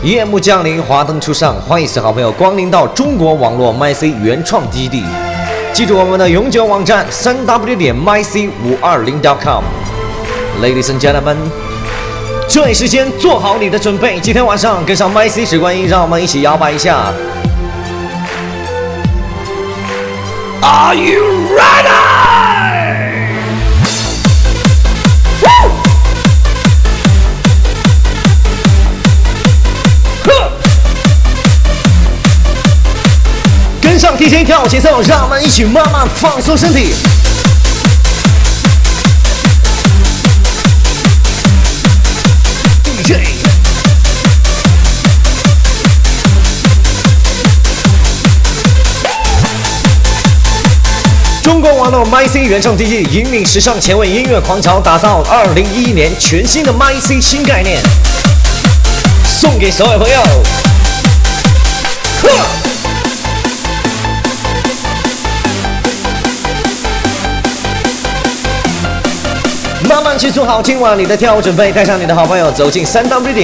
夜幕降临，华灯初上，欢迎所有好朋友光临到中国网络 MyC 原创基地。记住我们的永久网站3w.myc520.com。Ladies and gentlemen， 这一时间做好你的准备，今天晚上跟上 MyC 时光音，让我们一起摇摆一下。Are you ready？跟上提前跳节奏，让我们一起慢慢放松身体。DJ， 中国网络 MyC 原创 DJ 引领时尚前卫音乐狂潮，打造2011年全新的 MyC 新概念，送给所有朋友。慢慢去做好今晚你的跳舞准备，带上你的好朋友，走进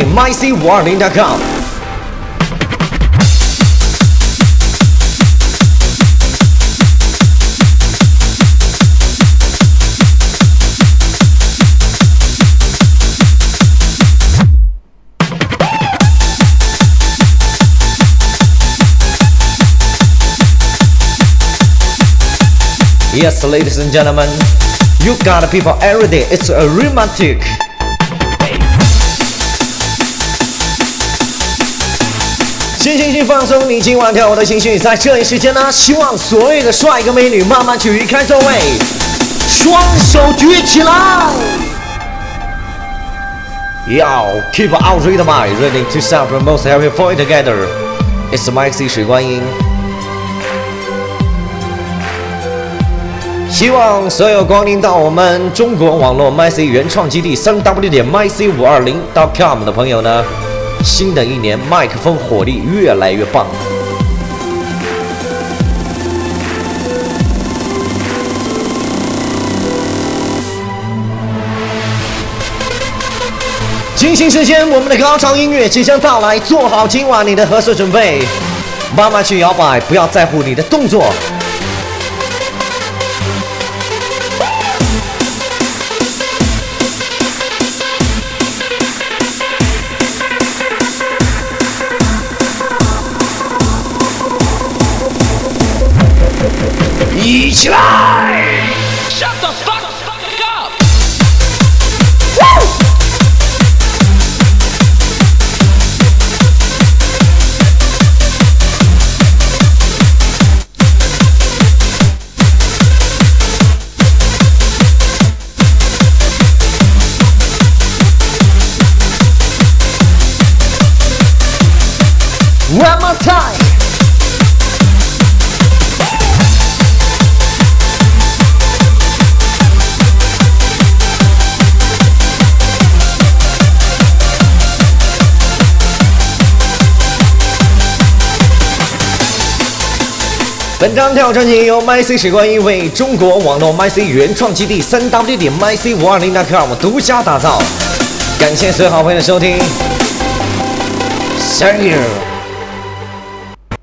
3w.myc520.com。Yes, ladies and gentlemen, you got people every day. It's a romantic. 先放松你今晚跳舞的情绪，在这一时间呢，希望所有的帅哥美女慢慢去离开座位，双手举起来。Yo, keep out rhythm, ready to sound the most happy for it together. It's MyC 水观音。希望所有光临到我们中国网络 MyC 原创基地3w.myc520.com 的朋友呢，新的一年麦克风火力越来越棒。进行时间，我们的高潮音乐即将到来，做好今晚你的合适准备，慢慢去摇摆，不要在乎你的动作。一起来 ！Shut the fuck up! One more time. Shut 本张跳舞专辑由 MyC 时光音为中国网络 MyC 原创基地3w.myc520.com 独家打造，感谢所有好朋友的收听 ，Thank you。